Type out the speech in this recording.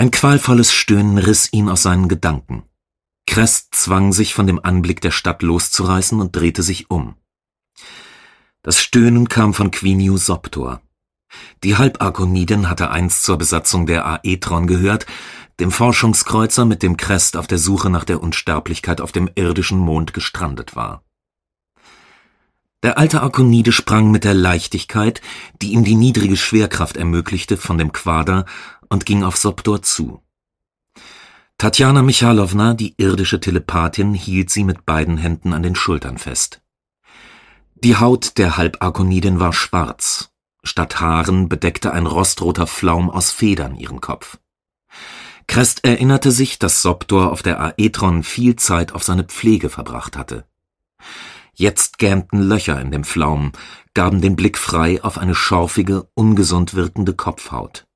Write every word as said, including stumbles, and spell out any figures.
Ein qualvolles Stöhnen riss ihn aus seinen Gedanken. Crest zwang sich, von dem Anblick der Stadt loszureißen und drehte sich um. Das Stöhnen kam von Quiniu Soptor. Die Halbarkonidin hatte einst zur Besatzung der Aetron gehört, dem Forschungskreuzer, mit dem Crest auf der Suche nach der Unsterblichkeit auf dem irdischen Mond gestrandet war. Der alte Arkonide sprang mit der Leichtigkeit, die ihm die niedrige Schwerkraft ermöglichte, von dem Quader und ging auf Soptor zu. Tatjana Michalowna, die irdische Telepathin, hielt sie mit beiden Händen an den Schultern fest. Die Haut der Halbarkonidin war schwarz. Statt Haaren bedeckte ein rostroter Flaum aus Federn ihren Kopf. Crest erinnerte sich, dass Soptor auf der Aetron viel Zeit auf seine Pflege verbracht hatte. Jetzt gähnten Löcher in dem Flaum, gaben den Blick frei auf eine schorfige, ungesund wirkende Kopfhaut.